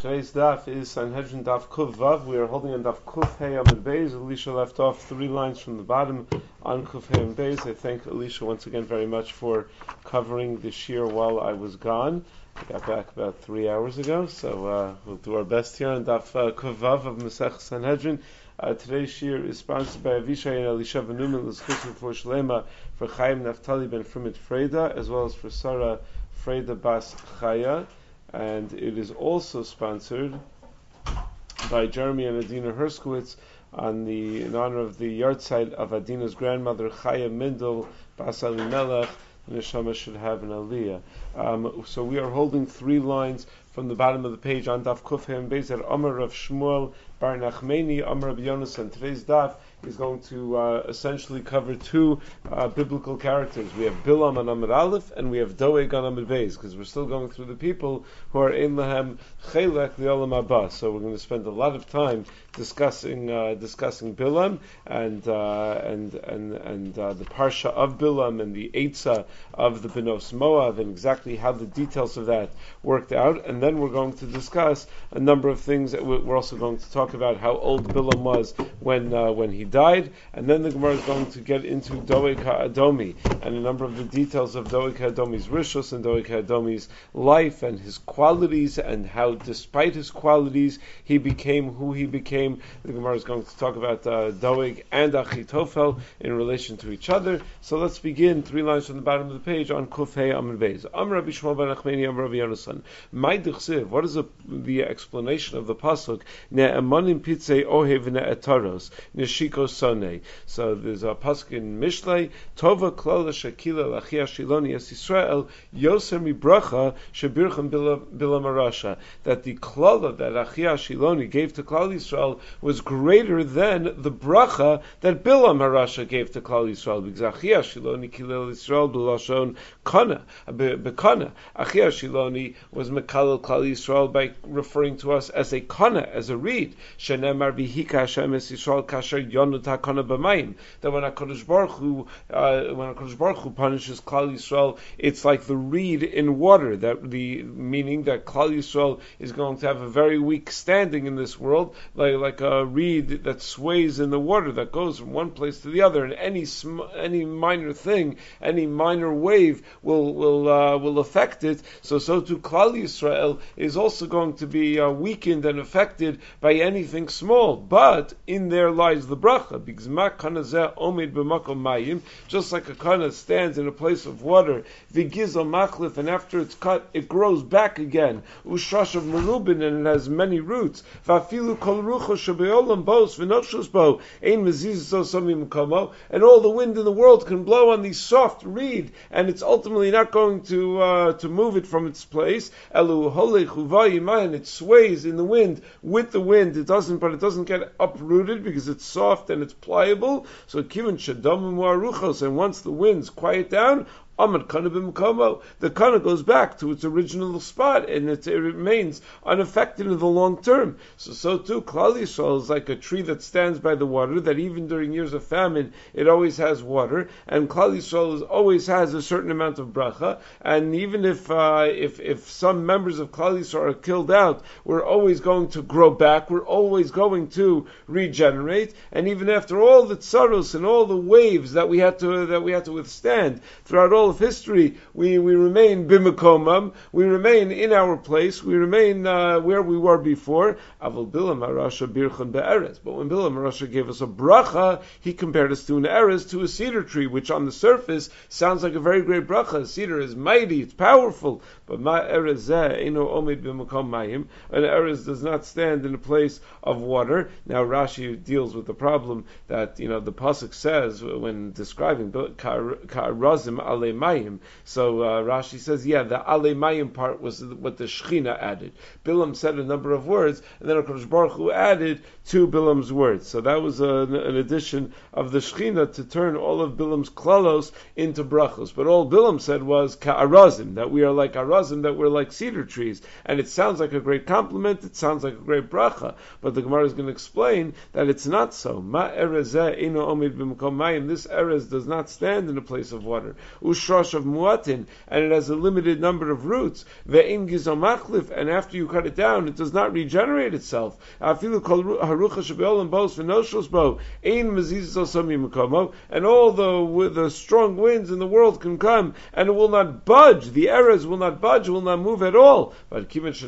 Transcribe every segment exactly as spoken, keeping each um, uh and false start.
today's daf is Sanhedrin daf Kuv Vav. We are holding on daf Kuf Hey Amud Beis. Alicia left off three lines from the bottom on Kuf Hey Amud Beis. I thank Alicia once again very much for covering the shir while I was gone. I got back about three hours ago, so uh, we'll do our best here on daf uh, Kuv Vav of Masech Sanhedrin. Uh, today's shir is sponsored by Avishai and Elisha Benumin L'Schusim for Shlema, for Chaim Naftali ben Frimit Freda, as well as for Sarah Freda Bas Chaya. And it is also sponsored by Jeremy and Adina Herskowitz on the in honor of the yahrzeit of Adina's grandmother Chaya Mindel Bas Elimelech. The neshama should have an aliyah. Um, so we are holding three lines from the bottom of the page on Daf Kuf Hem Beis at Amar of Shmuel Bar Nachmeni Amar of Yonasan. Today's daf is going to uh, essentially cover two uh, biblical characters. We have Bilam on Amud Aleph and we have Doeg on Amud Beis, because we're still going through the people who are in Lahem Chelek Li'olam Haba. So we're going to spend a lot of time discussing uh, discussing Bilam and uh, and and and uh, the parsha of Bilam and the Eitzah of the Benos Moav and exactly how the details of that worked out. And then we're going to discuss a number of things. That we're also going to talk about how old Bilam was when uh, when he died, and then the Gemara is going to get into Doeg HaAdomi and a number of the details of Doeg HaAdomi's rishus and Doeg HaAdomi's life and his qualities and how, despite his qualities, he became who he became. The Gemara is going to talk about uh, Doeg and Achitofel in relation to each other. So let's begin three lines from the bottom of the page on Kuf Hey Amud Beis. Amar Rabbi Shmuel bar Nachmeni Amar Rabbi Yonasan. My dichsiv. What is the, the explanation of the pasuk? Ne'emanim pitzei ohev ne'etaros neshiko sonei. So there's a pasuk in Mishlei. Tova klala shakila lachia shiloni es Yisrael yoser mibracha shebirchem bilam arasha. That the klala that Achia Shiloni gave to Klal Yisrael was greater than the bracha that Bilam Harasha gave to Klal Yisrael, because Achia Shiloni kilel Yisrael b'lashon kana bekana. Achia Shiloni was mekalel Klal Yisrael by referring to us as a kana, as a reed. Shenemar v'hika Hashem es Yisrael kasher yonut hakana b'mayim. That when Hakadosh Baruch Hu, uh, when Hakadosh Baruch Hu punishes Klal Yisrael, it's like the reed in water. That the meaning that Klal Yisrael is going to have a very weak standing in this world, like like a reed that sways in the water, that goes from one place to the other, and any sm- any minor thing, any minor wave will will uh, will affect it. So so too Klal Yisrael is also going to be uh, weakened and affected by anything small. But in there lies the bracha, because ma kana zeh omid b'makom mayim, just like a kana stands in a place of water, v'gizel machlif, and after it's cut, it grows back again. Ushrash of merubin, and it has many roots. V'afilu kol rucho shebeolam bos v'nochshus bo ein mezizos somim komo, and all the wind in the world can blow on the soft reed, and it's ultimately not going to uh, to move it from its place. Elu holech uvayimah, and it sways in the wind with the wind. It doesn't, but it doesn't get uprooted because it's soft and it's pliable. So kivin shadamim aruchos, and once the winds quiet down, Amad kana b'mkomo, the kana goes back to its original spot, and it, it remains unaffected in the long term. So, so too, Klal Yisrael is like a tree that stands by the water, that even during years of famine, it always has water, and Klal Yisrael is, always has a certain amount of bracha, and even if, uh, if, if some members of Klal Yisrael are killed out, we're always going to grow back, we're always going to regenerate, and even after all the tsaros and all the waves that we had to, that we had to withstand throughout all of history, we, we remain bimakomam, we remain in our place, we remain uh, where we were before. Aval Bilam Harasha birchan be'eres. But when Bilam Harasha gave us a bracha, he compared us to an eres, to a cedar tree, which on the surface sounds like a very great bracha. A cedar is mighty, it's powerful, but ma eres zeh eino omid bimakom mayim. An eres does not stand in a place of water. Now Rashi deals with the problem that, you know, the pasuk says when describing ka'arazim alei mayim. So uh, Rashi says, yeah, the alei mayim part was what the Shechina added. Bilam said a number of words, and then HaKadosh Baruch Hu added to Bilam's words. So that was a, an addition of the Shechina to turn all of Bilam's klalos into brachos. But all Bilam said was ka'arazim, that we are like arazim, that we're like cedar trees. And it sounds like a great compliment, it sounds like a great bracha. But the Gemara is going to explain that it's not so. Ma erezeh eno omid b'mkom mayim. This erez does not stand in a place of water. Ush shosh of muatin, and it has a limited number of roots, ve'in gizal machlif, and after you cut it down, it does not regenerate itself. Afilu kol harucha shebeolam bos v'noshos bo, ein mezizos osami mekomo, and all the the strong winds in the world can come, and it will not budge. The eras will not budge, will not move at all. But once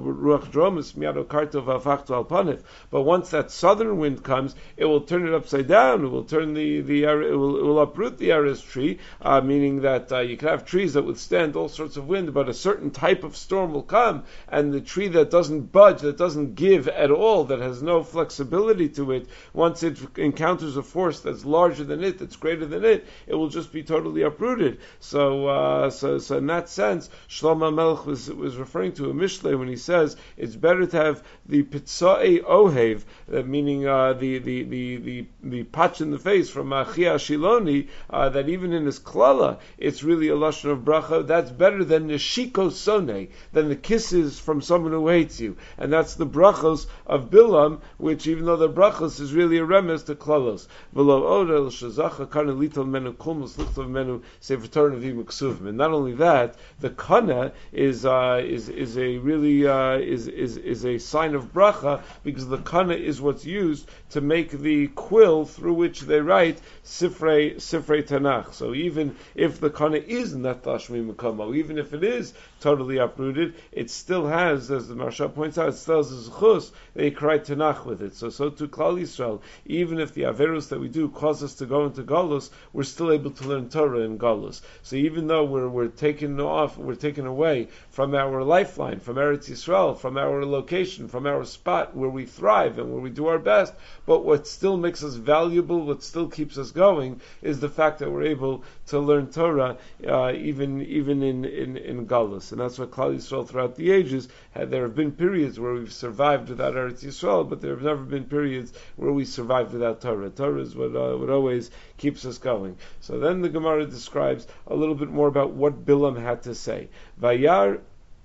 that southern wind comes, it will turn it upside down. It will turn the the it will, it will uproot the eras tree, uh, meaning that uh, you can have trees that withstand all sorts of wind, but a certain type of storm will come, and the tree that doesn't budge, that doesn't give at all, that has no flexibility to it, once it encounters a force that's larger than it, that's greater than it, it will just be totally uprooted. So, uh, so, so in that sense, Shlomo Melech was was referring to a Mishlei when he says it's better to have the Pitzai Ohev, uh, meaning uh, the the the the the patch in the face from Achia Shiloni, uh, that even in his klala it's really a lashon of bracha. That's better than the Shiko Sone, than the kisses from someone who hates you, and that's the brachos of Bilam, which even though the brachos is really a remes to klalos. And not only that, the kana is uh, is is a really uh, is is is a sign of bracha, because the kana is what's used to make the quill through which they write Sifrei Sifrei Tanakh. So even if the kana is not Tashmi Mekamo, even if it is totally uprooted, it still has, as the Maharsha points out, it still has a zechus. They cry Tanakh with it. So so to Klal Yisrael, even if the averus that we do cause us to go into Galus, we're still able to learn Torah in Galus. So even though we're we're taken off, we're taken away from our lifeline, from Eretz Yisrael, from our location, from our spot where we thrive and where we do our best, but what still makes us valuable, what still keeps us going, is the fact that we're able to learn Torah uh, even even in in, in Galus. And that's what Klal Yisrael throughout the ages had. There have been periods where we've survived without Eretz Yisrael, but there have never been periods where we survived without Torah. Torah is what uh, what always keeps us going. So then the Gemara describes a little bit more about what Bilam had to say. Vayar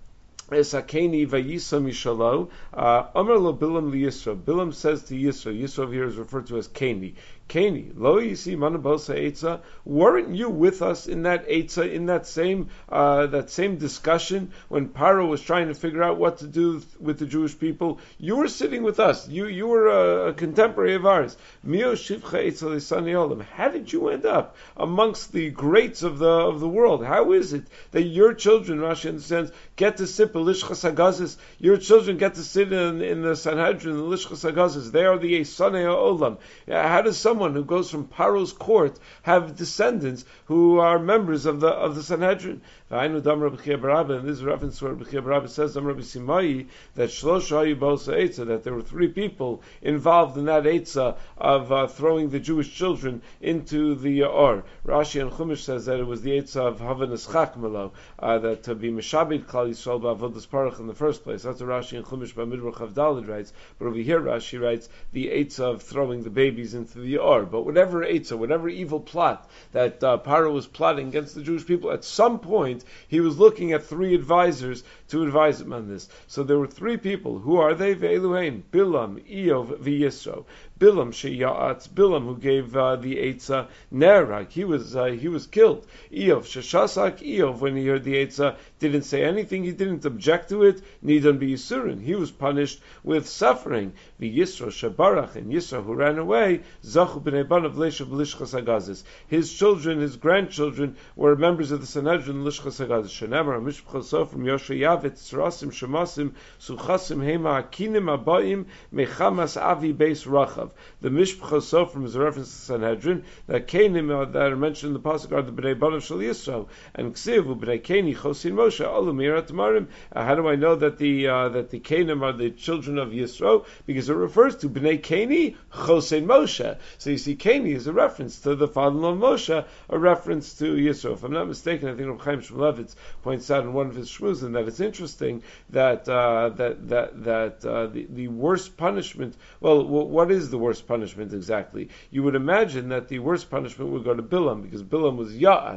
Esakeni vayisa mishalo. Amar lo Bilam li Yisro. Bilam says to Yisro. Yisro here is referred to as Keni. Keni, lo yisi manabosa etza. Weren't you with us in that etza, in that same uh, that same discussion when Paro was trying to figure out what to do with the Jewish people? You were sitting with us. You you were a, a contemporary of ours. Mio shivcha etza lisani olam. How did you end up amongst the greats of the of the world? How is it that your children, Rashi understands, get to sit b'lishchas hagazis? Your children get to sit in, in the Sanhedrin, the lishchas hagazis. They are the esanei olam. How does some Someone who goes from Paro's court have descendants who are members of the of the Sanhedrin? And this is a reference to where Bechia Barabba says Rabbi Simai that Shlosh Bosa Eitzah, that there were three people involved in that Eitzah of uh, throwing the Jewish children into the Or. Rashi and Chumash says that it was the Eitzah of Havanas Chakmelo, uh, that to be Meshabed Klal Yisrael ba'avodas Parach in the first place. That's what Rashi and Chumash by Midbar Chavdalid writes. But over here Rashi writes the Eitzah of throwing the babies into the Or. But whatever Eitzah, whatever evil plot that uh, Paro was plotting against the Jewish people, at some point he was looking at three advisors to advise him on this. So there were three people. Who are they? Ve'eluhain, Bilam, Eov, v'Yisro. Bilam sheya'atz, Bilam who gave uh, the Eitzah, Nerag, he was uh, he was killed. Eov, sheshasak, Eov, when he heard the Eitzah, didn't say anything, he didn't object to it, Nidan b'Yisurin, he was punished with suffering. V'Yisro shebarach, and Yisro who ran away, Zachu b'nei banav leishav b'lishchas hagazis. His children, his grandchildren, were members of the Sanhedrin, lishchas hagazis. Shenemar, mishpchal from Yoshe Yavet, Tzrasim, Shemasim, Suchasim, Hema, Akinim, Abayim, Mechamas, Avi, Beis, Rachav. The Mishpcha Sofrim is a reference to Sanhedrin. The Kenim uh, that are mentioned in the pasuk are the Bnei Banav Shel Yisrael, and Ksivu Bnei Keni Chosin Moshe Olamir Atmarim. How do I know that the uh, that the Kenim are the children of Yisro? Because it refers to Bnei Keni Chosin Moshe. So you see, Keni is a reference to the father-in-law of Moshe, a reference to Yisro. If I'm not mistaken, I think Reb Chaim Shmulevitz points out in one of his shmuzin that it's interesting that uh, that that that uh, the the worst punishment. Well, w- what is the worst punishment exactly? You would imagine that the worst punishment would go to Bilam, because Bilam was Ya'atz.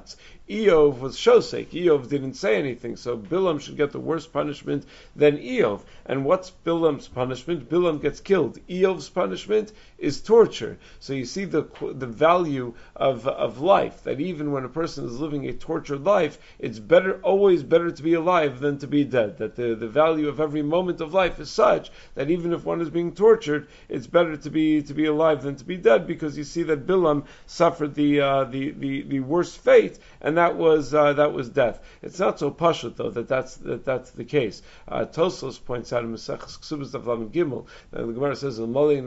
Eov was shosek. Eov didn't say anything, so Bilam should get the worse punishment than Eov. And what's Bilam's punishment? Bilam gets killed. Eov's punishment is torture. So you see the the value of of life, that even when a person is living a tortured life, it's better, always better to be alive than to be dead. That the, the value of every moment of life is such that even if one is being tortured, it's better to be to be alive than to be dead, because you see that Bilam suffered the uh, the, the the worst fate, and that was uh, that was death. It's not so pashut though that that's that that's the case. Uh, Tosfos points out in Maseches Ksubas Daf Lamed Gimel, the Gemara says,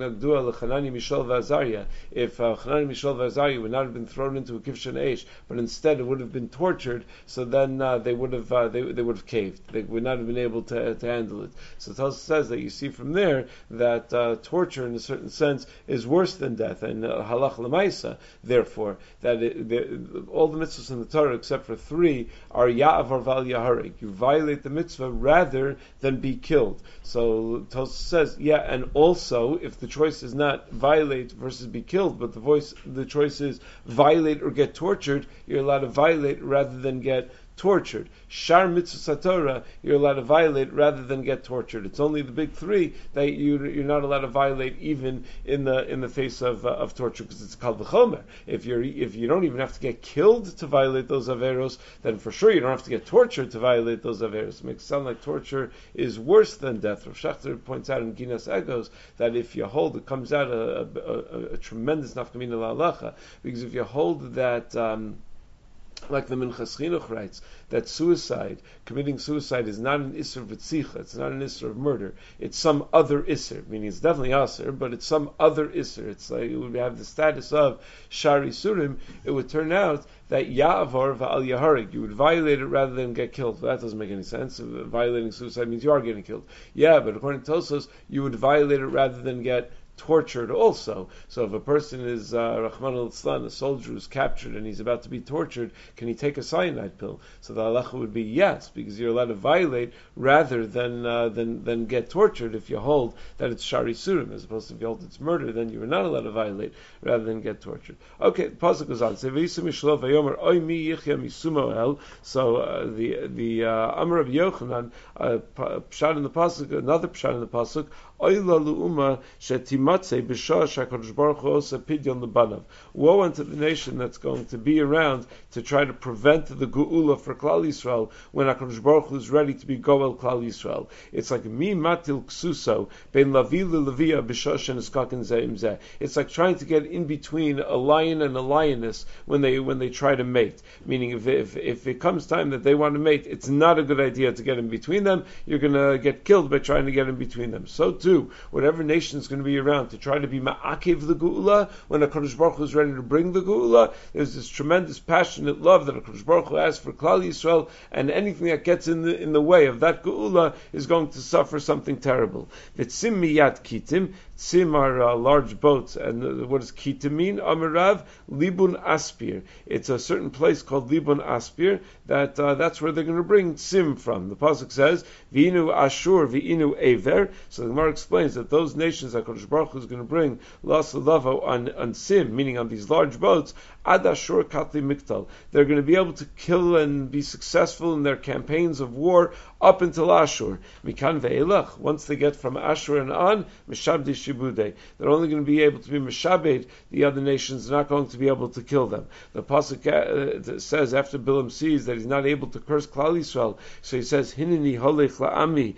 Mishal v'Azariah. If uh, Hanani, Mishael, v'Azariah would not have been thrown into a kivshan eish, but instead it would have been tortured, so then uh, they would have uh, they, they would have caved. They would not have been able to to handle it. So Tosfos says that you see from there that uh, torture, in a certain sense, is worse than death, and uh, halach l'maisa. Therefore, that it, the, all the mitzvahs in the Torah except for three are ya'avar val yaharig. You violate the mitzvah rather than be killed. So Tosfos says, yeah, and also if the choice is not violate versus be killed, but the voice, the choice is violate or get tortured, you're allowed to violate rather than get tortured. Shar mitzvah Torah, you're allowed to violate rather than get tortured. It's only the big three that you, you're not allowed to violate even in the in the face of uh, of torture, because it's called v'chomer. If you're if you don't even have to get killed to violate those averos, then for sure you don't have to get tortured to violate those averos. It makes it sound like torture is worse than death. Rav Schachter points out in Ginas Egos that if you hold, it comes out a, a, a, a tremendous nafkamina la'alacha, because if you hold that. Um, Like the Minchas Chinuch writes, that suicide, committing suicide, is not an isser v'tzicha, it's not an isser of murder, it's some other isser, meaning it's definitely aser, but it's some other isser. It's like it would have the status of shari surim. It would turn out that ya'avar v'al yaharig, you would violate it rather than get killed. That doesn't make any sense. Violating suicide means you are getting killed. Yeah, but according to Tosfos, you would violate it rather than get tortured also. So if a person is uh, Rahman al-Islam, a soldier who's captured and he's about to be tortured, can he take a cyanide pill? So the halacha would be yes, because you're allowed to violate rather than uh, than than get tortured if you hold that it's shari surim, as opposed to if you hold it's murder, then you are not allowed to violate rather than get tortured. Okay, the pasuk goes on. So uh, the the uh, Amar of Yochanan, uh, pshat in the pasuk, another pshat in the pasuk. Woe unto the nation that's going to be around to try to prevent the geula for Klal Yisrael when HaKadosh Baruch Hu is ready to be goel Klal Yisrael. It's like mi matil ksuso ben lavi levia b'shoshen eskaken zeim zeh. It's like trying to get in between a lion and a lioness when they when they try to mate. Meaning, if if if it comes time that they want to mate, it's not a good idea to get in between them. You're going to get killed by trying to get in between them. So too, whatever nation is going to be around to try to be ma'akev the geula when HaKadosh Baruch Hu is ready to bring the geula, there's this tremendous passionate love that HaKadosh Baruch Hu has for Klal Yisrael, and anything that gets in the in the way of that geula is going to suffer something terrible. V'tzim miyat kitim, tzim are uh, large boats, and uh, what does kitim mean? Amarav libun aspir. It's a certain place called libun aspir that uh, that's where they're going to bring tzim from. The pasuk says v'inu ashur v'inu ever. So the Gemara explains that those nations that HaKadosh Baruch Hu is going to bring Las Lavo on, on Sim, meaning on these large boats, Ad Ashur Katli Miktal. They're going to be able to kill and be successful in their campaigns of war up until Ashur. Mikan ve'elach. Once they get from Ashur and on, Meshabdi Shibudei. They're only going to be able to be Meshabed. The other nations are not going to be able to kill them. The pasuk uh, says after Bilam sees that he's not able to curse Klal Yisrael, so he says, Hineni holech la'ami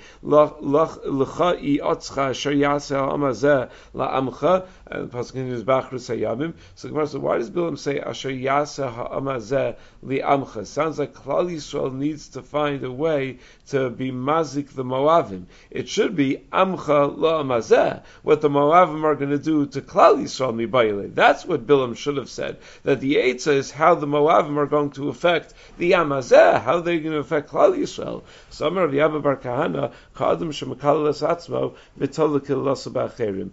l'cha i'otzcha asher yaseh ha'amazeh la'amcha. And the pasuk continues, Bachrus hayamim. So the Gemara says, why does Bilam say asher yaseh ha'amazeh li'amcha? Sounds like Klal Yisrael needs to find a way to be mazik the Moavim. It should be amcha la'amazeh. What the Moavim are going to do to Klal Yisrael mibayile. That's what Bilam should have said. That the Eitzah is how the Moavim are going to affect the Amazeh, how they're going to affect Klal Yisrael. So Amar of Yabba Bar Kahana, Ka'adam Shemakalas Atzmo, V'tolakil Lasabach Cherim.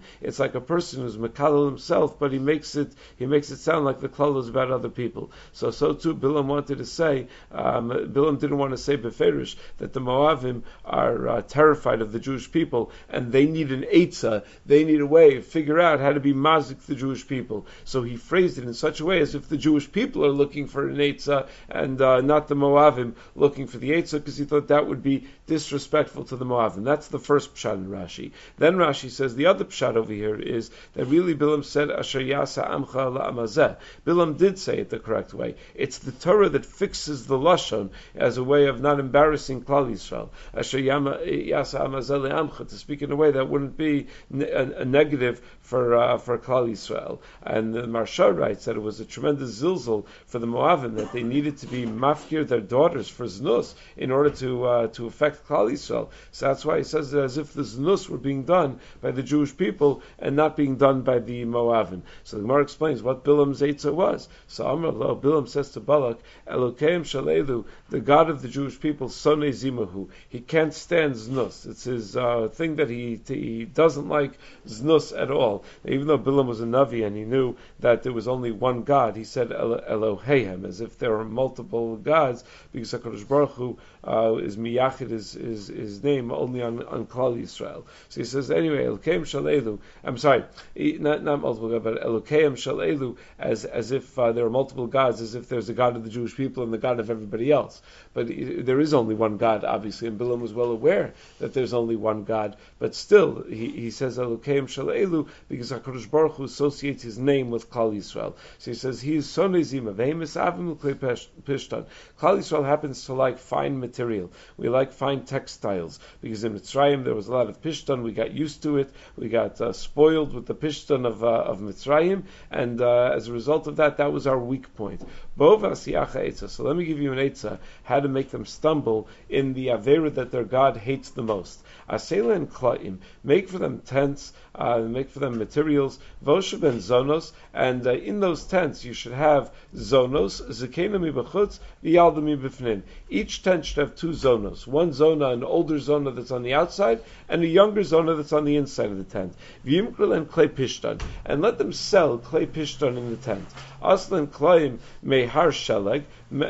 it's like a person who's Mekalel himself, but he makes it he makes it sound like the klal is about other people. So so too Bilam wanted to say, um, Bilam didn't want to say beferish that the Moavim are uh, terrified of the Jewish people and they need an eitzah, they need a way to figure out how to be mazik the Jewish people. So he phrased it in such a way as if the Jewish people are looking for an eitzah and uh, not the Moavim looking for the eitzah, because he thought that would be disrespectful to the Moavim. That's the first pshat in Rashi. Then Rashi says the other pshat over here is that really Bilam said Asher Yasa Amcha La'amazeh. Bilam did say it the correct way. It's the Torah that fixes the lashon as a way of not embarrassing Klal Yisrael. Asher Yasa Amazeh Le'amcha, to speak in a way that wouldn't be a, a negative for uh, for Klal Yisrael. And the Marsha writes that it was a tremendous zilzal for the Moavim that they needed to be mafkir their daughters for znus in order to uh, to affect Klal Yisrael. So that's why he says it as if the znus were being done by the Jewish people and not being done by the Moavim. So the Gemara explains what Bilam's eitzah was. So Amar Lo, Bilam says to Balak, Elokeim Shalelu, the God of the Jewish people, Sonei Zimahu. He can't stand znus. It's his uh, thing that he he doesn't like znus at all. Even though Bilam was a Navi and he knew that there was only one God, he said Elo- Eloheihem, as if there were multiple gods, because HaKadosh Baruch Hu uh, is miyachid his, his, his name only on, on Klal Yisrael. So he says, anyway, Elokeim Shalelu, I'm sorry, not, not multiple gods, but Elokeim Shalelu, as, as if uh, there are multiple gods, as if there's a God of the Jewish people and the God of everybody else. But there is only one God, obviously, and Bilam was well aware that there's only one God, but still, he, he says Elokeim Shalelu, because HaKadosh Baruch Hu associates his name with Klal Yisrael. So he says, he is Sonei Zima, Vehemis Avim L'Klei Pishtan. Klal Yisrael happens to like fine material. We like fine textiles, because in Mitzrayim there was a lot of Pishtan, we got used to it, we got uh, spoiled with the Pishtan of, uh, of Mitzrayim, and uh, as a result of that, that was our weak point. Bova Siacha Eitzah. So let me give you an Eitzah, how to make them stumble in the Avera that their God hates the most. Asela and Klaim, make for them tents, uh, make for them materials, Vosha ben Zonos, and uh, in those tents you should have Zonos, Zekena mi b'chutz, V'yalda mi b'fnin. Each tent should have two Zonos, one Zona, an older Zona that's on the outside, and a younger Zona that's on the inside of the tent. V'yimkril and Klei Pishtan, and let them sell Klei Pishtan in the tent. Aslan Klaim may Har Sheleg,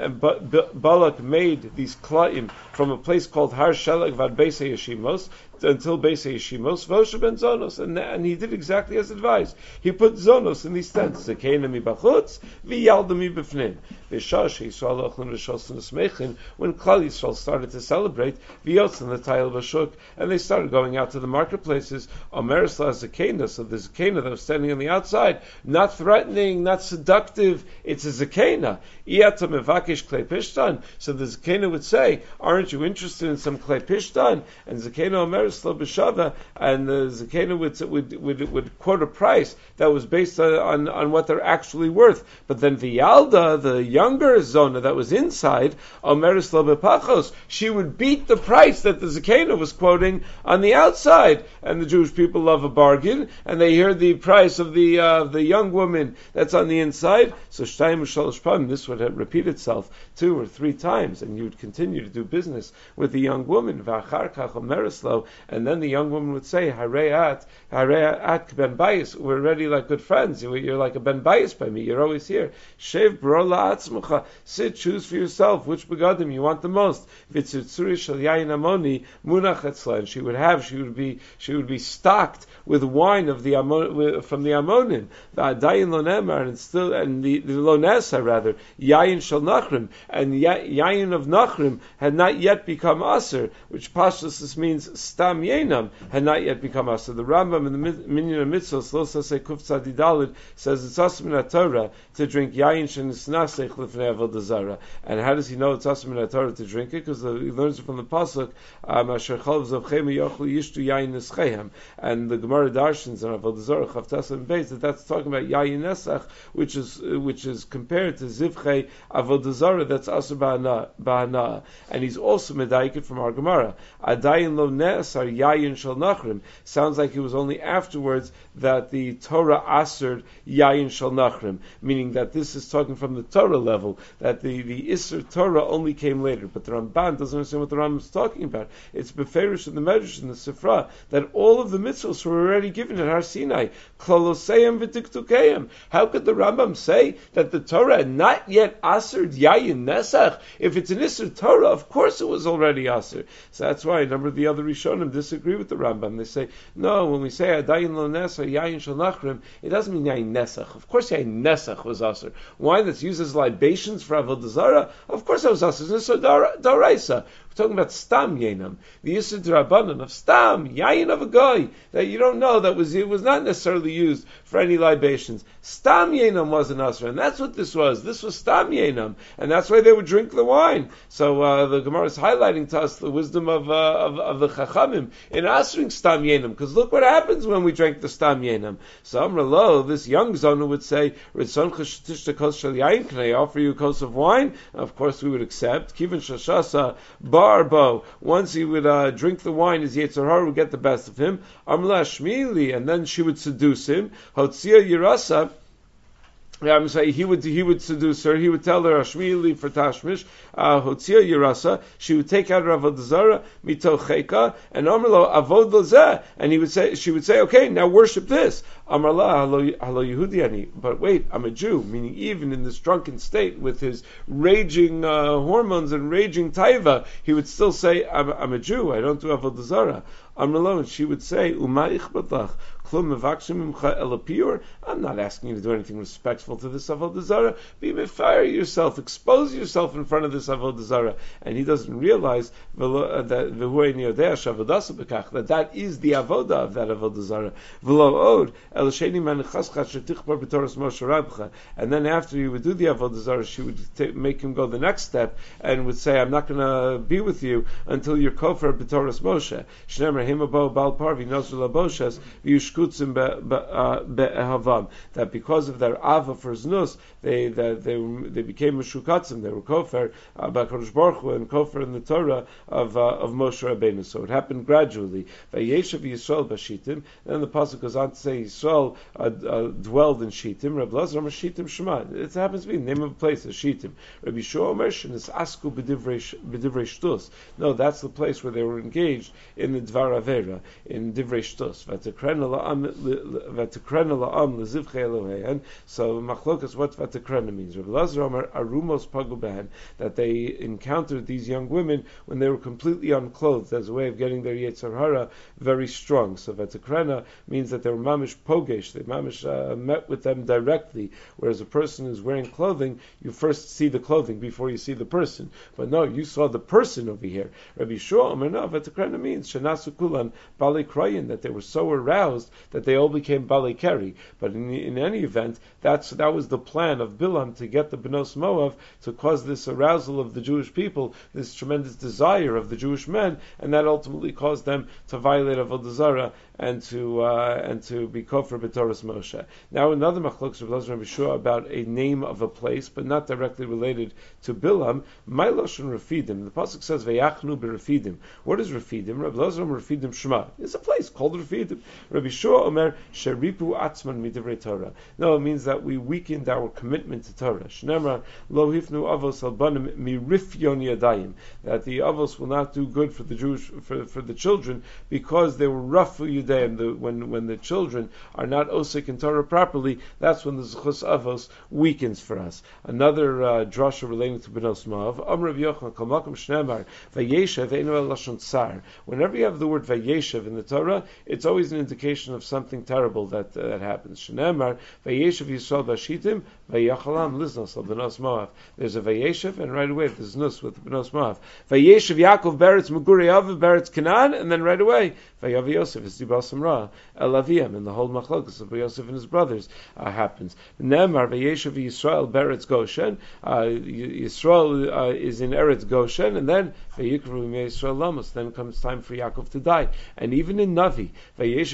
Balak made these Klaim from a place called Har Sheleg Vad Beis Yeshimos, until Beis Yeshimos, Vosha ben Zonos, and, and he did exactly as advised. He put Zonos in these tents, Zekena mi b'chutz, v'yalda mi b'fnin. V'shash Yisrael ochlin v'shos n'smechin, when Klal Yisrael started to celebrate, v'yotzin the tayil v'shuk, and they started going out to the marketplaces, Omeres la Zekena, so the Zekena that was standing on the outside, not threatening, not seductive, it's a Zekena. Iyata mevakish klei pishtan, so the Zekena would say, aren't you interested in some klei pishtan? And Zekena Omeres and the Zakena would, would, would, would quote a price that was based on, on, on what they're actually worth. But then the Yalda, the younger Zona that was inside, Omeres lo bepachos, she would beat the price that the Zakena was quoting on the outside. And the Jewish people love a bargain, and they hear the price of the uh, the young woman that's on the inside. So Shtayim Shalosh Pam, this would repeat itself two or three times, and you would continue to do business with the young woman. V'achar kach Omeres lo, and then the young woman would say, Hareat, Hareat ben Bayis, we're already like good friends. You're like a ben Bayis by me. You're always here. Shev bro la'atzmucha. Sit, choose for yourself which begadim you want the most. V'tzitzuri shel yayin amoni munach etzla. And she would have, she would be, she would be stocked with wine of the Amon, from the Ammonim. The adayin lo nemar, and still, and the, the lo nesa rather, yayin shel nachrim, and yayin of nachrim had not yet become aser, which pashtus means stam yenam, had not yet become aser. The Rambam in the Minyan Mitzvos, Lo Sasei Kuf Tzadi Daled, says it's aser min Torah to drink yayin shenisnasech lifnei avodah zara. And how does he know it's aser min Torah to drink it? Because he learns it from the pasuk, Asher chalav zavchem yochlu yishtu yayin nescheihem. And the Gemara Darshans and avodah zara Chavtas and Beis that that's talking about yayin nesach, which is which is compared to zivchei avodah avodah zarah that's asur ba'ana, and he's also medayik from our Gemara. Adayin lo ne'asar yayin shel nachrim. Sounds like it was only afterwards that the Torah assered yayin shel nachrim, meaning that this is talking from the Torah level, that the, the Isser Torah only came later. But the Ramban doesn't understand what the Rambam is talking about. It's Beferish in the Medrash in the Sifra that all of the mitzvahs were already given at Har Sinai. Klaloseim v'tiktukeim. How could the Rambam say that the Torah had not yet assered yayin nesach? If it's an Isser Torah, of course it was already asser. So that's why a number of the other Rishonim disagree with the Rambam. They say, no, when we say Adayin lo nesach yayin shel nachrim, it doesn't mean yayin nesach. Of course yayin nesach was asser. Wine that's used as libations for avodah zarah, of course that was asser. It's a daraisa. We're talking about stam yenam, the yisud rabbanon of stam yayin of a guy that you don't know that was it was not necessarily used for any libations. Stam yenam wasn't asr, and that's what this was. This was stam yenam, and that's why they would drink the wine. So uh, the Gemara is highlighting to us the wisdom of uh, of, of the chachamim in asring stam yenam, because look what happens when we drink the stam yenam. So Amralo, this young zonu would say, can I offer you a kos of wine? Of course we would accept. Kivin shashasa barbo. Once he would uh, drink the wine, his Yetzer Hara would get the best of him. Amla shmili, and then she would seduce him. Hotzia yirasa. Yeah, I'm saying he would he would seduce her. He would tell her Ashmili for Tashmish, Hotzia Yerasa. She would take out her avodah zarah mitocheka and Amrlo avod lezeh, and he would say she would say, okay, now worship this. Amrla halo Yehudiani. But wait, I'm a Jew. Meaning, even in this drunken state with his raging uh, hormones and raging taiva, he would still say, I'm, I'm a Jew. I don't do avodah zarah. Amrlo, and she would say, Uma ichbatlach. I'm not asking you to do anything respectful to this avodah zarah. Be fire yourself, expose yourself in front of this avodah zarah. And he doesn't realize that that is the avodah of that avodah zarah. And then after he would do the avodah zarah, she would t- make him go the next step and would say, I'm not going to be with you until you're kofar b'toras Moshe. That because of their ava for znus, they that they they became meshukatzim. They were kofer by Kodesh Baruch Hu and kofer in the Torah of uh, of Moshe Rabbeinu. So it happened gradually. Vayeshav Yisrael b'Shittim. Then the pasuk goes on to say Yisrael uh, uh, dwelled in Shittim. Reb Lazar Shittim Shema. It happens to be the name of a place is Shittim. Rabbi Shua Omer is asku b'divrei shtus. No, that's the place where they were engaged in the Dvar Avera in divrei shtus. So machlokas, what vatakrena means? Rabbi Lazar Omer arumos pagu behen, that they encountered these young women when they were completely unclothed as a way of getting their Yetzer Hara very strong. So vatakrena means that they were mamish pogesh, they mamish uh, met with them directly, whereas a person who's wearing clothing, you first see the clothing before you see the person. But no, you saw the person over here. Rabbi Shua Omer, no, vatakrena means shenasu kulan bali krayin, that they were so aroused that they all became Bali Keri. But in, in any event, that's that was the plan of Bilam to get the Bnos Moav to cause this arousal of the Jewish people, this tremendous desire of the Jewish men, and that ultimately caused them to violate Avodah Zarah and to uh, and to be kofar b'toras Moshe. Now another machlokes of Lazar and Yeshua about a name of a place, but not directly related to Bilam. My lashon Refidim. The pasuk says vayachnu b'Refidim. What is Refidim? Rabbi Lazar Refidim Shema. It's a place called Refidim. Rabbi Yeshua Omer sheripu atzman midivrei Torah. No, it means that we weakened our commitment to Torah. Shnemar lo hifnu avos albanim mirifyon yadayim. That the avos will not do good for the Jewish for, for the children because they were rough for Yudayim. The, when when the children are not osik in Torah properly, that's when the zechus avos weakens for us. Another uh, drasha relating to Bnos Moav. Amr Yochanan kol makom shnemar vayeshev einu el lashon tsar. Whenever you have the word vayeshev in the Torah, it's always an indication of something terrible that uh, that happens. Shnemar vayeshev Yisrael b'Shittim vayachalam liznos al Bnos Moav. There's a vayeshev, and right away there's nus with Bnos Moav. Vayeshev Yaakov beretz Meguri Avav beretz Canaan, and then right away vayav Yosef is Samra Elaviyam, and the whole machlokas of Yosef and his brothers uh, happens. Nemar vayeshev Yisrael beretz Goshen. Uh, Yisrael uh, is in Eretz Goshen, and then vayikru Yisrael lamos. Then comes time for Yaakov to die. And even in Navi, vayeshev Yudav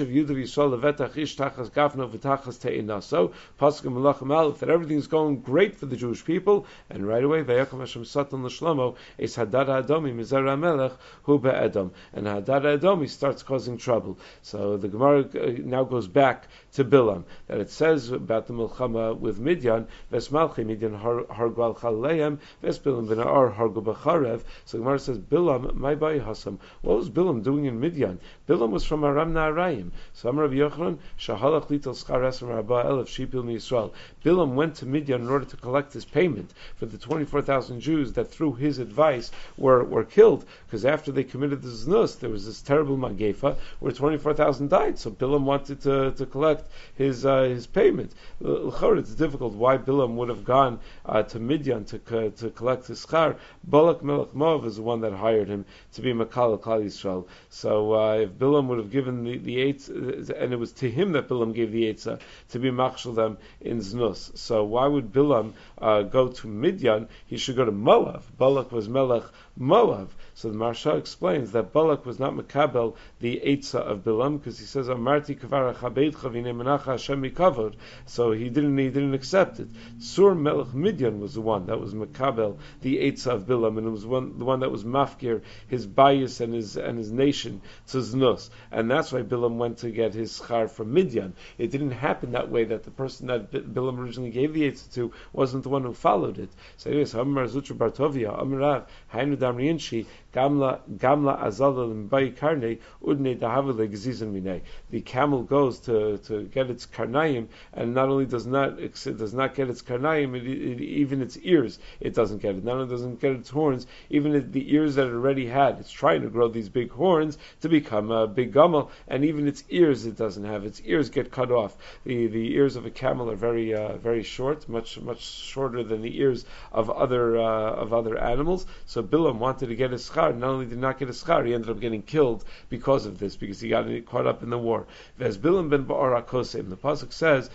Yisrael levetach ish tachas gafno v'tachas te'inaso. Pasuk Melachim Aleph, that everything's going great for the Jewish people, and right away, Vayakom Hashem Satan l'Shlomo, es Hadad Adomi Mizar HaMelech hu be'edom, and Hadad Adomi starts causing trouble. So the Gemara now goes back to Bilam, that it says about the Milchama with Midian, Ves Malchi Midian hargal chaleim, Ves Bilam v'na'ar hargu b'charev. So the Gemara says, Bilam, my bai hasam. What was Bilam doing in Midian? Bilam was from Aram Na'arayim. So Amar Rabbi Yochanan, Shahalach lital schar esrim rabba elef shipil miYisrael. Bilam went to Midian in order to collect his payment for the twenty-four thousand Jews that through his advice were, were killed, because after they committed the znus, there was this terrible magefa where twenty-four thousand died. So Bilam wanted to, to collect his uh, his payment. It's difficult why Bilam would have gone uh, to Midian to uh, to collect his schar. Balak Melech Moav is the one that hired him to be Makal Klal Yisrael. So uh, if Bilam would have given the, the eight, and it was to him that Bilam gave the eitzah to be machshel them in znus. So why would Bilam uh, go to Midian? He should go to Moav. Balak was Melech Moav. So the Maharsha explains that Balak was not Makabel, the eitzah of Bilam, because he says, Amarti kavara chabeitcha v'nei menacha Hashem mikavod. So he didn't, he didn't accept it. Sur Melech Midian was the one that was Makabel, the eitzah of Bilam, and it was one, the one that was mafkir, his bias and his and his nation to znus. And that's why Bilam went to get his schar from Midian. It didn't happen that way, that the person that Bilam originally gave the eitzah to wasn't the one who followed it. So yes, Amar Zutra Bartovia, Amarav, Hainu Damriinshi, Gamla Gamla Azala Limbai Karne Udne Dahavile Gzizan Mine. The camel goes to, to get its karnayim, and not only does not it does not get its karnayim, it, it, even its ears it doesn't get it. Not only doesn't get its horns, even it, the ears that it already had. It's trying to grow these big horns to become a big gamal, and even its ears it doesn't have. Its ears get cut off. The the ears of a camel are very uh, very short, much much shorter than the ears of other uh, of other animals. So Bilam wanted to get his schar. Not only did not get his schar, he ended up getting killed because of this, because he got caught up in the war. Vez Bilam ben Ba'ar HaKosem. The pasuk says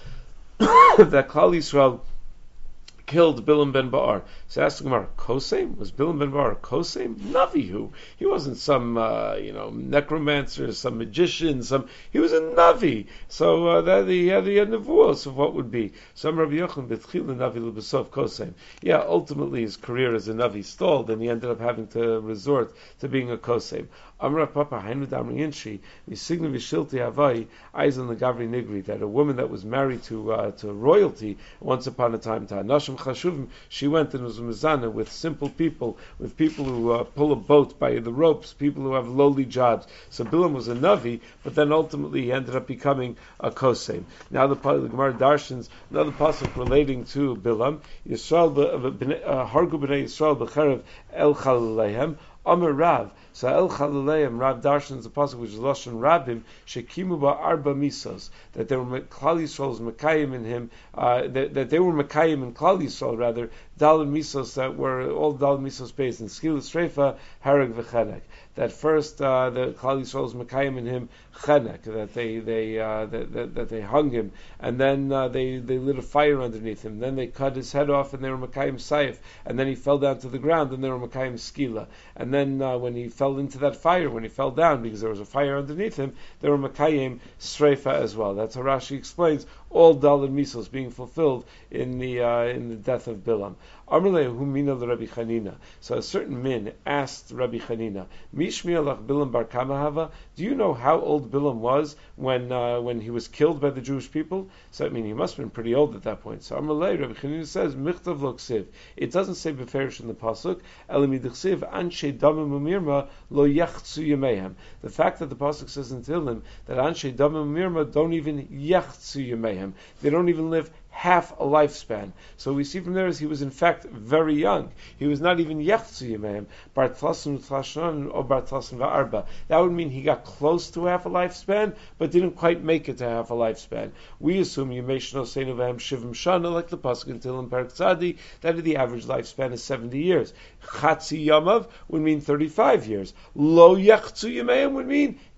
that Klal Yisrael killed Bilam ben Ba'ar. So ask the Gemara, Kosem? Was Bilam ben Ba'ar Kosem? Navi. He wasn't some, uh, you know, necromancer, some magician, some, he was a Navi. So uh, that he had, he had nevuos of what would be. So Rabbi Yochanan, B'tchil Navi l'besov Kosem. Yeah, ultimately his career as a Navi stalled, and he ended up having to resort to being a Kosem. Amra Papa Hainu Damri Inshi, Misigna Vishilti Havai, Eisen the Gavri Nigri, that a woman that was married to uh, to royalty once upon a time, to Nashim Chashuvim, she went and was mizana with simple people, with people who uh, pull a boat by the ropes, people who have lowly jobs. So Bilam was a Navi, but then ultimately he ended up becoming a Kosem. Now the, the Gemara Darshans, another pasuk relating to Bilam, Yisrael Hargu b'nei Yisrael b'cherev el chalalehem, Amar Rav. So El Chalileim, Rav Darshan is a pasuk which is Lashon Rabim, Shekimu Ba'arba Misos, that they were Klal Yisrael's Mekayim in him, uh, that, that they were Mekayim in Klal Yisrael rather, Dalad Misos that were all Dalad Misos based in Skil Sreifa, Harag V'Chenek. That first uh, the Klal Yisrael's Mekayim in him Chenek, that they they uh, that, that, that they hung him, and then uh, they they lit a fire underneath him. Then they cut his head off, and they were Mekayim Saif, and then he fell down to the ground, and they were Mekayim Skila. And then uh, when he fell into that fire, when he fell down because there was a fire underneath him, they were Mekayim Sreifa as well. That's how Rashi explains all Dalad Misos being fulfilled in the uh, in the death of Bilam. Rabbi Chanina. So a certain min asked Rabbi Chanina, Mishmi alach Bilam bar Kamahava, do you know how old Bilam was when uh, when he was killed by the Jewish people? So I mean, he must have been pretty old at that point. So Amalei, Rabbi Chanina says, Michtav lo ksiv. It doesn't say beferish in the pasuk, Elamidichsiv anshe damim umirma lo yachtzu yamehem. The fact that the pasuk says in Tehillim that anshe damim umirma don't even yachtzu yamehem. They don't even live half a lifespan. So we see from there is he was in fact very young. He was not even Yachtzu Yemeim, Bartlasun Tlashon or Bartlasun Va'arba. That would mean he got close to half a lifespan, but didn't quite make it to half a lifespan. We assume Yemeshno Seinu Vahem Shivim Shana, like the Pasuk in Tehillim Perek Tzadi, that the average lifespan is seventy years. Chatzi Yamav would mean thirty-five years. Lo Yachtzu Yemeim would mean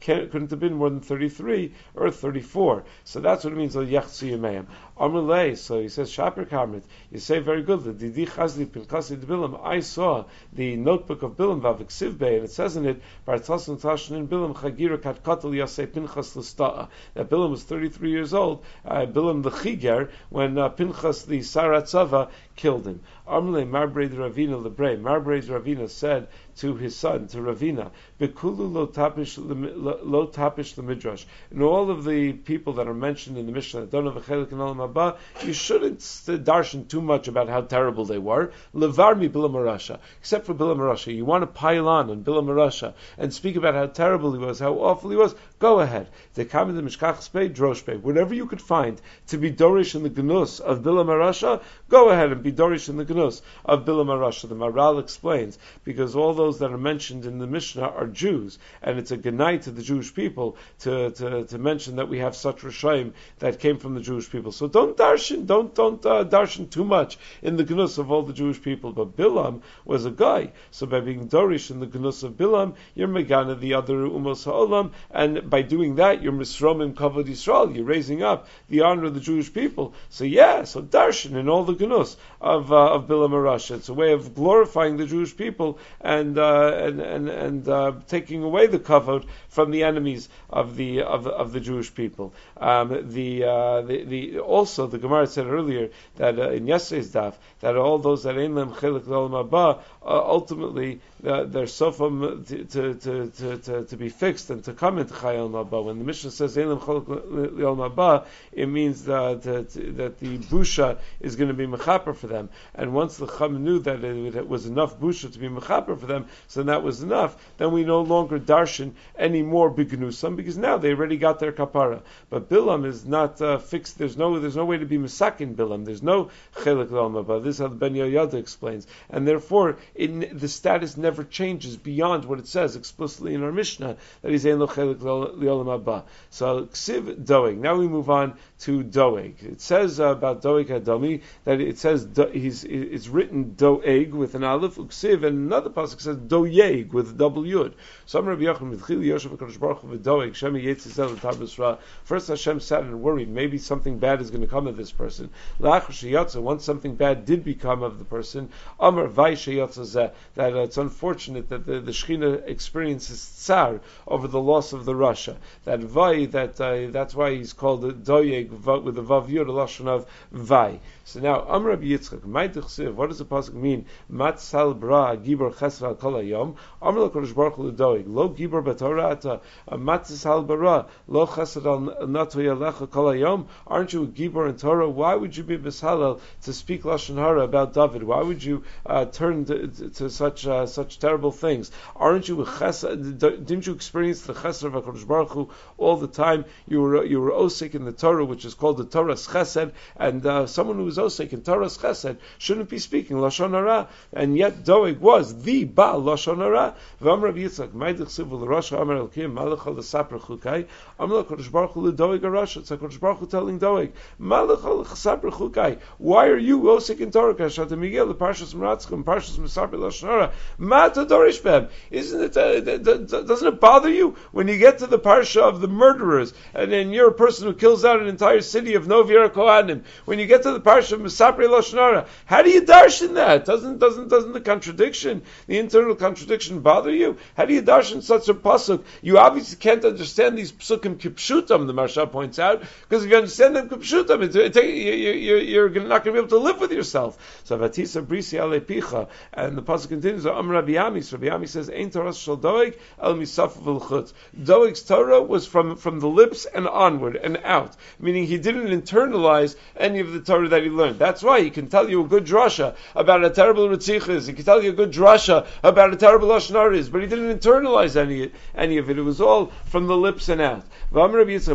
can't, couldn't have been more than thirty-three or thirty-four. So that's what it means, Yachzu Yameim. Amrulay, so he says, Shaper Karmit, you say very good, the Didi Chazli Pinchasi de Bilam, I saw the notebook of Bilam, Vavik Sivbei, and it says in it, Bartasan Tashin in Bilam, Chagira Kat Katal Yasei Pinchas Lista'a, that Bilam was thirty-three years old, uh, Bilam the Chiger, when uh, Pinchas the Saratzava killed him. Amrulay Marbreid Ravina Lebrei, Marbreid Ravina said to his son, to Ravina, Bekulu lo tapish lo tapish the midrash. And all of the people that are mentioned in the Mishnah that don't have a chelik in Olam Haba, you shouldn't darshan too much about how terrible they were. Levarmi Bilam Arasha, except for Bilam Arasha. You want to pile on on Bilam Arasha and speak about how terrible he was, how awful he was. Go ahead. The Kamid Mishkach Spei Droshpei. Whatever you could find to be dorish in the Gnus of Bilam Arasha, go ahead and be dorish in the Gnus of Bilam Arasha. The Maral explains, because all those that are mentioned in the Mishnah are Jews, and it's a genai to the Jewish people to, to, to mention that we have such Rishaim that came from the Jewish people. So don't darshan, don't don't uh, darshan too much in the Gnus of all the Jewish people. But Bilam was a guy, so by being dorish in the Gnus of Bilam, you're megana the other umos ha'olam, and by doing that, you're misromim kavod Yisrael. You're raising up the honor of the Jewish people. So yeah, so darshan in all the Gnus of uh, of Bilam Arasha. It's a way of glorifying the Jewish people and uh, and and and uh, taking away the kavod from the enemies of the of, of the Jewish people. Um, the, uh, the the also the Gemara said earlier that uh, in yesterday's daf that all those that ein lem chelik l'olam haba uh, ultimately uh, they're sofam to to, to to to to be fixed and to come into Chai Olam Haba. When the Mishnah says ein lem chelik l'olam haba, it means that that, that the busha is going to be mechaper for them. And once the Chum knew that it, it was enough busha to be mechaper for them, so that was enough. Then we no longer darshan any more bignusam, because now they already got their kapara. But Bilam is not uh, fixed. There's no there's no way to be misakin Bilam. There's no chelik l'olam haba. This is how the Ben Yoyada explains, and therefore it, the status never changes beyond what it says explicitly in our Mishnah that he's ein lo chelik l'olam haba. So ksiv doeg. Now we move on to doeg. It says uh, about doeg hadami that it says do, he's it's written doeg with an aleph uksiv, and another pasuk says doeg with double yud. So Rabbi Yochanan Mitchil Yosef HaKadosh Baruch Hu v'doeg Shemi Yetzizel Tabisra. First Hashem sat and worried, maybe something bad is going to come of this person. La'achar sheyatza, once something bad did become of the person, Amar Vai sheyatza zeh, that uh, it's unfortunate that the, the Shechina experiences tsar over the loss of the Rasha. That Vai, that uh, that's why he's called doeg with the vav yud, a lashon of Vai. So now Amar Rabbi Yitzchak, Mai Tichsiv, what does the pasuk mean? Matzal bra gibor chesed al kol hayom. Amar LaKadosh Baruch Hu l'doeg lo gibor b'torah matzal bara lo chesed al natu yalecha kol hayom. Aren't you a gibor in Torah? Why would you be mishalel to speak lashon hara about David? Why would you uh, turn to, to such uh, such terrible things? Aren't you a chesed? Didn't you experience the chesed of HaKadosh Baruch Hu all the time? You were you were osik in the Torah, which is called the Torah's chesed, and uh, someone who was osik in Torah's chesed shouldn't be speaking lashon hara, and yet Doeg was the Baal lashon hara. V'amar Rabbi Yitzchak, Ma'idich Sivu l'Rasha Amar Elkim Malach l'Saper Chukai Amar l'Kodesh Baruch Hu l'Doeg Arasha. It's HaKadosh Baruch Hu telling Doeg, Malach l'Saper Chukai. Why are you osik in Torah? Kashat Miguel l'Parshas Meratzchim Parshas Mesaper lashon hara. Ma tadorish b'hem. Isn't it? Uh, doesn't it bother you when you get to the parsha of the murderers, and then you're a person who kills out an entire city of Novir Kohanim? When you get to the parsha of Mesaper lashon hara, how do you darshan that? Doesn't doesn't doesn't the contradiction, the internal contradiction, bother you? How do you darshan such a pasuk? You obviously can't understand these psukim kipshutam, the Marsha points out, because if you understand them kipshutam, it, it, it, you, you, you're not going to be able to live with yourself. So Vatisa Brisi Ale Picha, and the pasuk continues. Am Rabbi Ami, Rabbi Ami says, Ein Torah shel Doeg el misaf v'lchutz. Doeg's Torah was from from the lips and onward and out, meaning he didn't internalize any of the Torah that he learned. That's why he can tell you a good drasha about a terrible Ritzichas. He can tell you a good drasha about a terrible Lashon Hara, but he didn't internalize any any of it. It was all from the lips and out. But Chila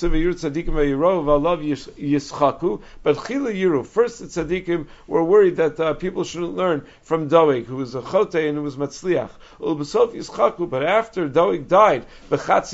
Yiru. First, the tzaddikim were worried that uh, people shouldn't learn from Doeg, who was a chote and who was matzliach. But after Doeg died, Bechatzi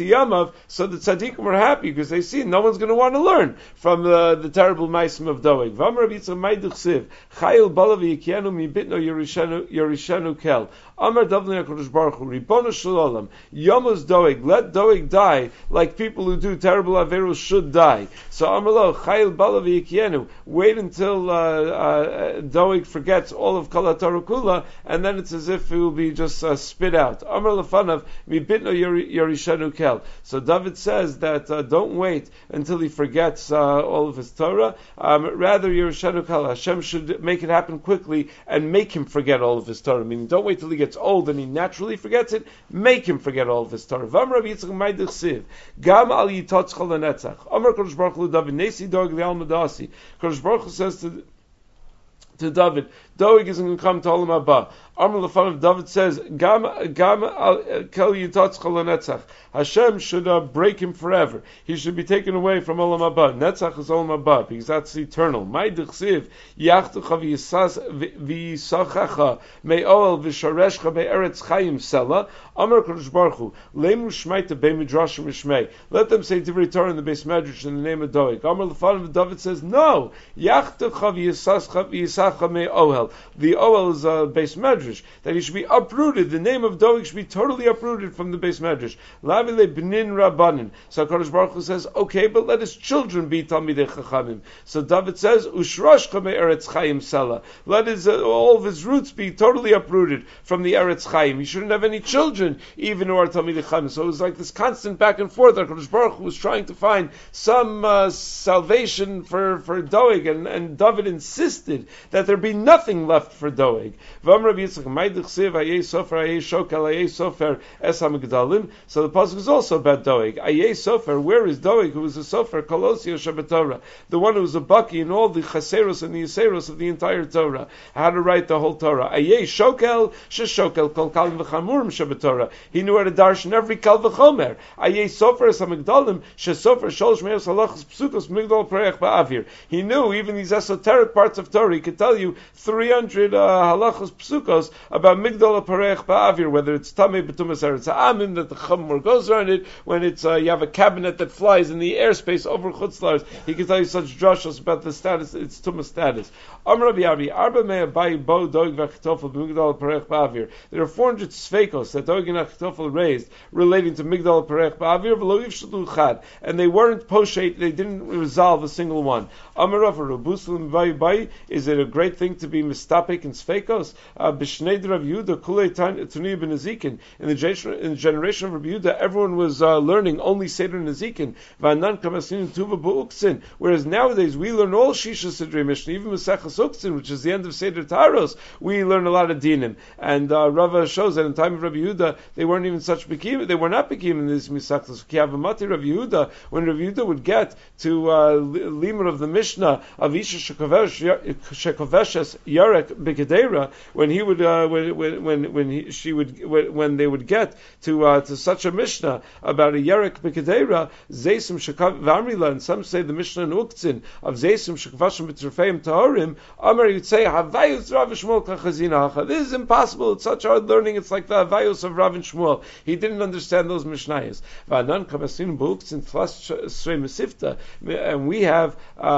to Yamav, so the tzaddikim were happy because they see no one's going to want to learn from the, the terrible maisim of Doeg. V'amar Rabbi Yitzchak Maiduchsiv Chayil Balav Yikianu Mibitno Yerishanu Yerishanu Kel Amar Davnei HaKadosh Baruch Hu Ribono Shel Olam Yomos Doeg, let Doeg die like people who do terrible averus should die. So Amar Lo Chayil Balav Yikianu, wait until uh, uh, Doeg forgets all of Kol HaTorah Kula, and then it's as if it will be just uh, spit out. Amar Lefanav Mibitno Yerishanu Kel. So David says that uh, don't wait until he forgets uh, all of his Torah. Um, rather, Yerishanu Kel, Hashem should make it happen quickly and make him forget all of his Torah. Meaning, don't wait till he gets old and he naturally forgets it. Make him forget all of his Torah. Vam Rabbi Yitzchak Maiduch Siv Gam Al Yitotz Chol HaNetzach. Amar Kodesh Baruch Hu David Nesi Doeg Li'al Madasi. Kodesh Baruch Hu says to to David, Doeg isn't going to come to Olam Haba. Amar Lefanav, David says, Gam Gam Kel Yitotz Chol HaNetzach. Hashem should uh, break him forever. He should be taken away from Olam Haba. Netzach is Olam Haba because that's eternal. My Dechsiv Yachtucha v'Yisachacha Me'oel v'Shareshcha Be'eretz Chayim Sela. Amar Kodesh Baruch Hu Leimu Shmeita Be'Midrashim Mishmei. Let them say Divrei Torah in the Beis Medrash in the name of Doeg. Amar Lefanav, David says, no. Yachtucha v'Yisachacha Me'oel. The Oel is a uh, Beis Medrash. That he should be uprooted. The name of Doeg should be totally uprooted from the Beis Medrash. Lavile b'nin rabbanin. So HaKadosh Baruch Hu says, okay, but let his children be Talmidei Chachamim. So David says, Ushroshcha me'eretz Chayim Sela. Let his, uh, all of his roots be totally uprooted from the Eretz Chayim. He shouldn't have any children, even who are Talmidei Chachamim. So it was like this constant back and forth. HaKadosh Baruch Hu was trying to find some uh, salvation for, for Doeg, and, and David insisted that there be nothing left for Doeg. So the pasuk is also about Doeg. Ayei Sofer, where is Doeg, who was a Sofer, Kolosio Shabbat, the one who was a Baki in all the Chaseros and the Yiseros of the entire Torah, how to write the whole Torah. Ayei Shokel, Sheshokel, Kol Kalim V'chamurim Shabbat. He knew how to darshan every Kal V'chomer. Ayei Sofer es HaMigdalim, Shesofer Sholosh Me'os Halachos Psukos Migdal Preich Ba'avir. He knew even these esoteric parts of Torah. He could tell you three hundred uh, Halachos Psukos about Migdal Parech Ba'avir, whether it's Tamei B'tumas Eretz Ha'amim, that the Chamor goes around it, when it's uh, you have a cabinet that flies in the airspace over Chutz La'aretz. He can tell you such drashos about the status, its Tumas status. Amar Rabbi Abi, Arba Mea Bai Bo Doeg V'Achitofel B'Migdal Parech Ba'avir. There are four hundred sveikos that Doeg and Achitofel raised relating to Migdal Parech Ba'avir V'lo Yivshelu Chad, and they weren't poshet, they didn't resolve a single one. Amar Rav Rabuslim Bai Bai, is it a great thing to be mistapik in sveikos? Uh, B'Shnei Rav Yehuda Kulei Tuni Ben Nezikin. In the generation in the generation of Rav Yehuda, everyone was uh, learning only Seder Nezikin. V'anan Kamasin Tuva B'Uksin. Whereas nowadays we learn all Shisha Sidrei Mishnah, even Maseches Uksin, which is the end of Seder Taros. We learn a lot of dinim. And uh, Rava shows that in the time of Rav Yehuda, they weren't even such bekim. They were not bekim in these Misachos. Kiavamati Rav Yehuda, when Rav Yehuda would get to uh, limud of the Mishnah of Isha Shekoveshes Yarek B'Kedera, when he would uh, when when when he, she would when they would get to uh, to such a Mishnah about a Yerek B'Kedera, Zeisim Shekav V'Amrila, and some say the Mishnah in Uktzin of Zeisim Shekavashim B'Trefeim Tahorim, Amar, you'd say Havayus Rav Shmuel Kachazina Hacha. This is impossible. It's such hard learning. It's like the Havayus of Rav and Shmuel. He didn't understand those Mishnayos. V'Anan Kamasin B'Uktzin Tlas Srei Mesifta, and we have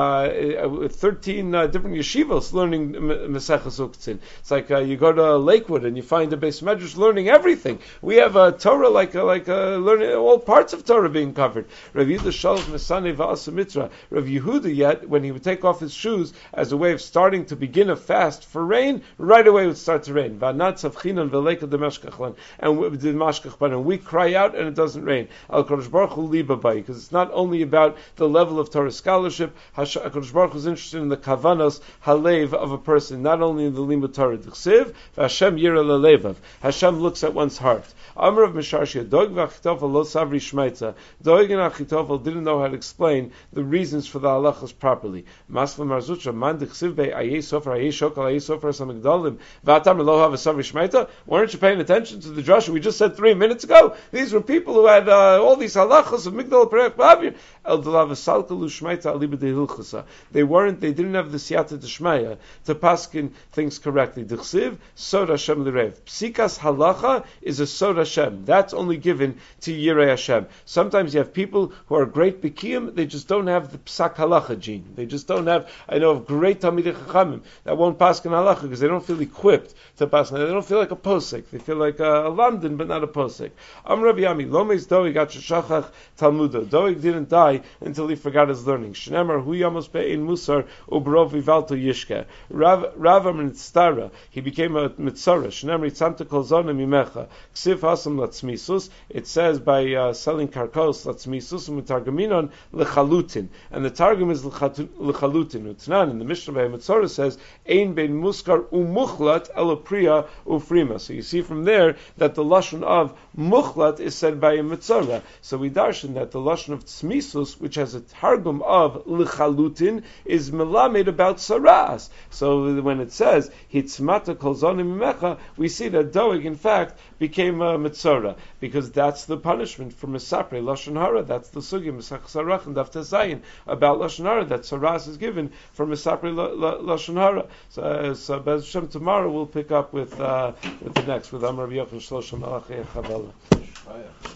uh, thirteen uh, different yeshivos learning Meseches Uktzin. It's like uh, you go to Lakewood and you find a Beis Medrash learning everything. We have a Torah like a, like a learning all parts of Torah being covered. Rav Yehuda Shalom Mesane Va'asa Mitra. Rav Yehuda, yet when he would take off his shoes as a way of starting to begin a fast for rain, right away it would start to rain. Va'natzav chinan ve'leika demashkachlan, and demashkachban, and we cry out and it doesn't rain. Al Kodesh Baruch Hu liba bai, because it's not only about the level of Torah scholarship. Kodesh Baruch Hu is interested in the kavanos halev of a person, not only in the limud Torah. D'chsiv Hashem yira lelevav. Hashem looks at one's heart. Amar of Misharshia, Doeg v'Achitofel lo savri shmeitza. Doeg and Achitofel didn't know how to explain the reasons for the halachas properly. Masla marzutra man d'chsiv bei ayei sofer ayei shokal ayei sofer samigdalim v'atam lo have a savri shmeitza. Weren't you paying attention to the drasha we just said three minutes ago? These were people who had uh, all these halachas of migdal perech ba'avir, El Salka Lushmaita Aliba de Hilchasa. They weren't, they didn't have the Siyata Deshmaya to paskin things correctly. D'chsiv, Sod Hashem L'Rev. Psikas Halacha is a Sod Hashem. That's only given to Yirei Hashem. Sometimes you have people who are great Bikiyim, they just don't have the Psak Halacha gene. They just don't have, I know of great Talmidei Chachamim that won't paskin Halacha because they don't feel equipped to paskin. They don't feel like a posek. They feel like a, a London, but not a posek. Am Rabbi Yami, Lomes Doeg got Shachach Talmudo. Doeg didn't die until he forgot his learning. Shnemar hu yamos be'in musar ubrov vivalto yishke. Rav Rav Mitzara, he became a mitzara. Shnemar itzamta kol zonim mimecha. Ksiv hasam latzmisus. It says by uh, selling karkos latzmisus u'mitargaminon lechalutin. And the targum is lechalutin. Utnan in the Mishnah by Mitzara says ein bein muskar umuchlat elapriya ufrima. So you see from there that the lashon of muchlat is said by a mitzara. So we darshan that the lashon of tzmisus, which has a targum of lechalutin, is melamed about saras. So when it says hitzmata kol zonim mimecha, we see that Doeg in fact became a mitzara because that's the punishment for misapre lashon hara. That's the sugi misach sarach and daf tezayin about lashon hara that saras is given for misapre lashon hara. So, uh, so Bez Hashem tomorrow we'll pick up with uh, with the next with Amar Rabbi Yochanan Shloshim Malachei Chavala.